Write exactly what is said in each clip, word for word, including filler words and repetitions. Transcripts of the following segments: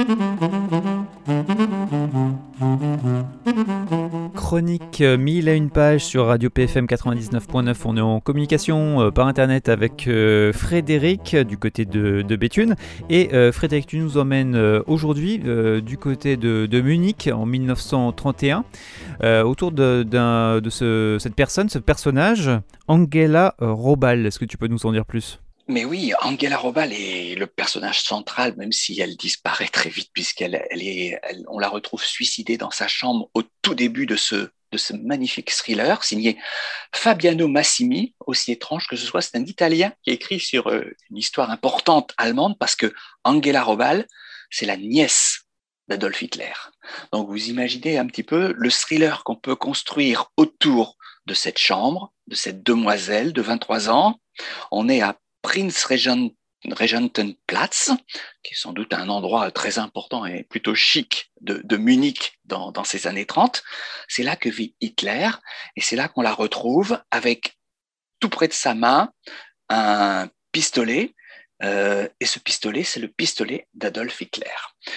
Chronique euh, mille à une page sur Radio P F M quatre-vingt-dix-neuf point neuf. On est en communication euh, par internet avec euh, Frédéric euh, du côté de, de Béthune. Et euh, Frédéric, tu nous emmènes euh, aujourd'hui euh, du côté de, de Munich en mille neuf cent trente et un euh, autour de, d'un, de ce, cette personne, ce personnage, Angela Robal. Est-ce que tu peux nous en dire plus ? Mais oui, Angela Robal est le personnage central, même si elle disparaît très vite, puisqu'elle elle est, elle, on la retrouve suicidée dans sa chambre au tout début de ce, de ce magnifique thriller signé Fabiano Massimi. Aussi étrange que ce soit, c'est un Italien qui écrit sur euh, une histoire importante allemande, parce que Angela Robal, c'est la nièce d'Adolf Hitler. Donc vous imaginez un petit peu le thriller qu'on peut construire autour de cette chambre, de cette demoiselle de vingt-trois ans. On est à Prinz Regent, Regentenplatz, qui est sans doute un endroit très important et plutôt chic de, de Munich dans, dans ces années trente. C'est là que vit Hitler, et c'est là qu'on la retrouve avec tout près de sa main un pistolet, euh, et ce pistolet, c'est le pistolet d'Adolf Hitler.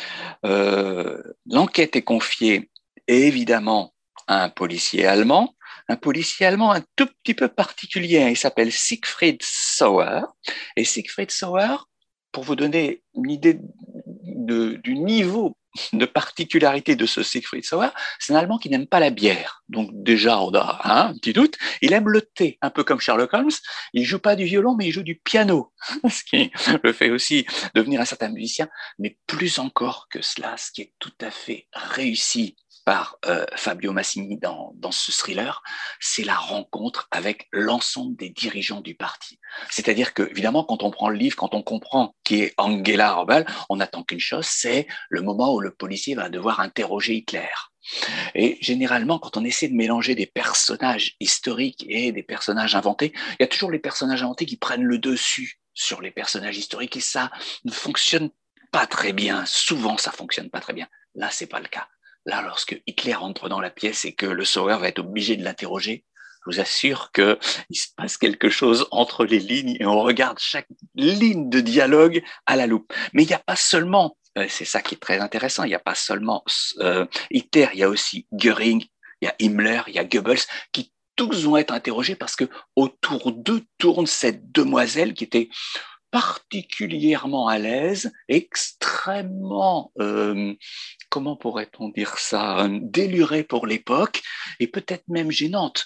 Euh, l'enquête est confiée évidemment à un policier allemand, un policier allemand un tout petit peu particulier. Il s'appelle Siegfried Sauer. Et Siegfried Sauer, pour vous donner une idée de, du niveau de particularité de ce Siegfried Sauer, c'est un Allemand qui n'aime pas la bière. Donc déjà, on a hein, un petit doute. Il aime le thé, un peu comme Sherlock Holmes. Il joue pas du violon, mais il joue du piano, ce qui le fait aussi devenir un certain musicien. Mais plus encore que cela, ce qui est tout à fait réussi par euh, Fabio Massimi dans, dans ce thriller, c'est la rencontre avec l'ensemble des dirigeants du parti. C'est-à-dire que, évidemment, quand on prend le livre, quand on comprend qui est Angela Robal, on n'attend qu'une chose, c'est le moment où le policier va devoir interroger Hitler. Et généralement, quand on essaie de mélanger des personnages historiques et des personnages inventés, il y a toujours les personnages inventés qui prennent le dessus sur les personnages historiques, et ça ne fonctionne pas très bien. Souvent, ça fonctionne pas très bien. Là, c'est pas le cas. Là, lorsque Hitler entre dans la pièce et que le Sauer va être obligé de l'interroger, je vous assure qu'il se passe quelque chose entre les lignes et on regarde chaque ligne de dialogue à la loupe. Mais il n'y a pas seulement, euh, c'est ça qui est très intéressant, il n'y a pas seulement euh, Hitler, il y a aussi Göring, il y a Himmler, il y a Goebbels, qui tous vont être interrogés parce que autour d'eux tourne cette demoiselle qui était particulièrement à l'aise, extrêmement, euh, comment pourrait-on dire ça, délurée pour l'époque et peut-être même gênante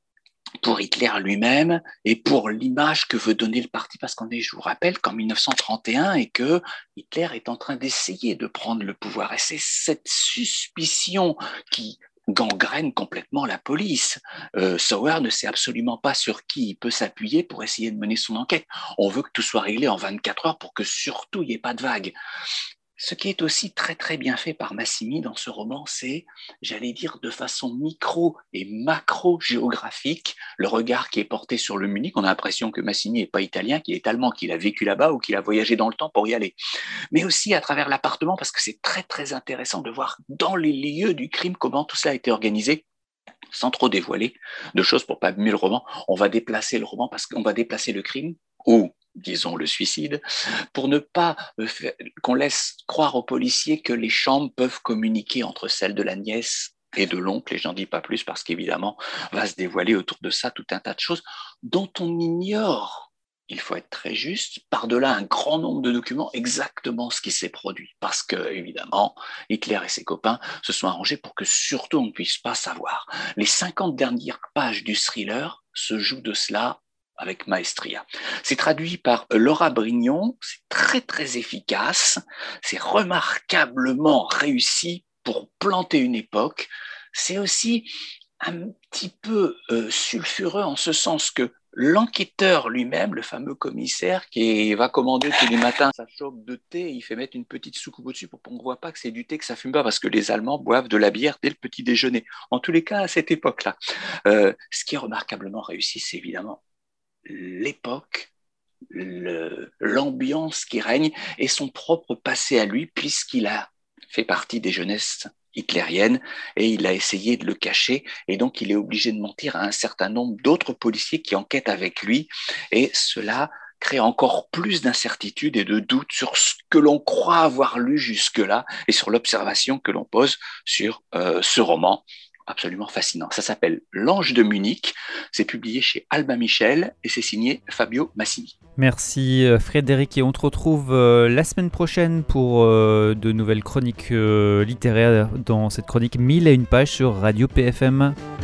pour Hitler lui-même et pour l'image que veut donner le parti, parce qu'on est, je vous rappelle, qu'en mille neuf cent trente et un et que Hitler est en train d'essayer de prendre le pouvoir. Et c'est cette suspicion qui gangrène complètement la police. Euh, Sauer ne sait absolument pas sur qui il peut s'appuyer pour essayer de mener son enquête. On veut que tout soit réglé en vingt-quatre heures pour que surtout il n'y ait pas de vague. Ce qui est aussi très très bien fait par Massimi dans ce roman, c'est, j'allais dire, de façon micro et macro-géographique, le regard qui est porté sur le Munich. On a l'impression que Massimi n'est pas italien, qu'il est allemand, qu'il a vécu là-bas ou qu'il a voyagé dans le temps pour y aller. Mais aussi à travers l'appartement, parce que c'est très très intéressant de voir dans les lieux du crime comment tout cela a été organisé. Sans trop dévoiler de choses pour pas abîmer le roman, on va déplacer le roman parce qu'on va déplacer le crime ou disons le suicide, pour ne pas euh, faire, qu'on laisse croire aux policiers que les chambres peuvent communiquer entre celles de la nièce et de l'oncle, et j'en dis pas plus parce qu'évidemment va se dévoiler autour de ça tout un tas de choses dont on ignore, il faut être très juste, par-delà un grand nombre de documents, exactement ce qui s'est produit. Parce que, évidemment, Hitler et ses copains se sont arrangés pour que surtout on ne puisse pas savoir. Les cinquante dernières pages du thriller se jouent de cela avec maestria. C'est traduit par Laura Brignon, c'est très très efficace, c'est remarquablement réussi pour planter une époque. C'est aussi un petit peu euh, sulfureux en ce sens que l'enquêteur lui-même, le fameux commissaire qui va commander tous les matins sa chope de thé, il fait mettre une petite soucoupe au-dessus pour qu'on ne voit pas que c'est du thé, que ça fume pas, parce que les Allemands boivent de la bière dès le petit déjeuner. En tous les cas, à cette époque-là. Euh, ce qui est remarquablement réussi, c'est évidemment l'époque, le, l'ambiance qui règne et son propre passé à lui, puisqu'il a fait partie des jeunesses hitlériennes et il a essayé de le cacher, et donc il est obligé de mentir à un certain nombre d'autres policiers qui enquêtent avec lui, et cela crée encore plus d'incertitudes et de doutes sur ce que l'on croit avoir lu jusque-là et sur l'observation que l'on pose sur euh, ce roman absolument fascinant. Ça s'appelle L'Ange de Munich, c'est publié chez Albin Michel et c'est signé Fabio Massimi. Merci Frédéric, et on te retrouve euh, la semaine prochaine pour euh, de nouvelles chroniques euh, littéraires dans cette chronique mille et une pages sur Radio P F M.